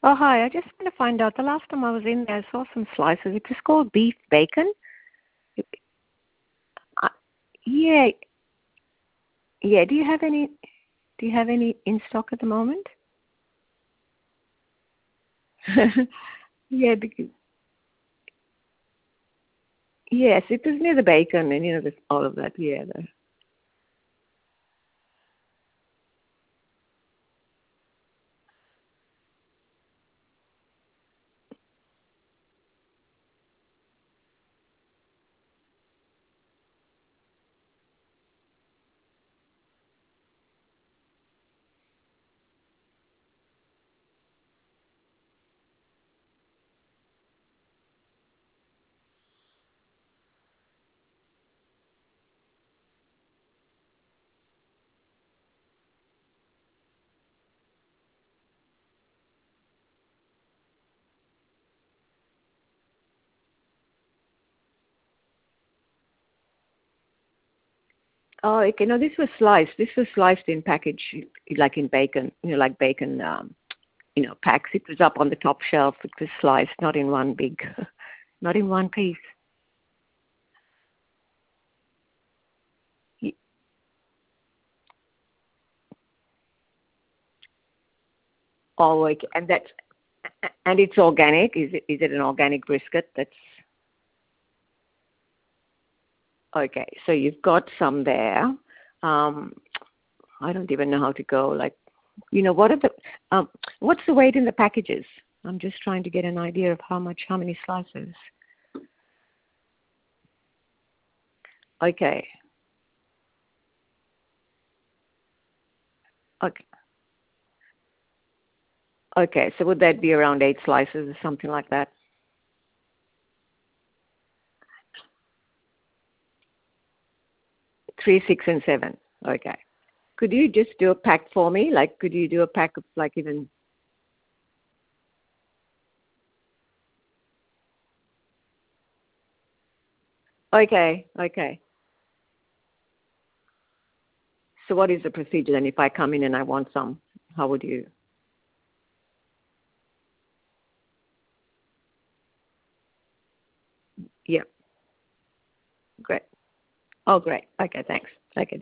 Oh, hi. I just want to find out. The last time I was in there, I saw some slices. It was called beef bacon. Uh, yeah, yeah. Do you have any? Do you have any in stock at the moment? Yeah, because yes, it was near the bacon and all of that. Yeah. Oh, okay. No, this was sliced. This was sliced in package, like in bacon. Like bacon. Packs. It was up on the top shelf. It was sliced, not in one big, not in one piece. Y- Oh, okay. And it's organic. Is it an organic brisket? That's okay. So you've got some there. Um, I don't even know how to go. Like, what are the what's the weight in the packages? I'm just trying to get an idea of how many slices. Okay. Okay. Okay. So would that be around 8 slices or something like that? 3, 6, and 7. Okay. Could you just do a pack for me? Like, could you do a pack of like even? Okay. Okay. So what is the procedure then? If I come in and I want some, how would you? Yeah. Great. Oh, great. Okay. Thanks. Okay.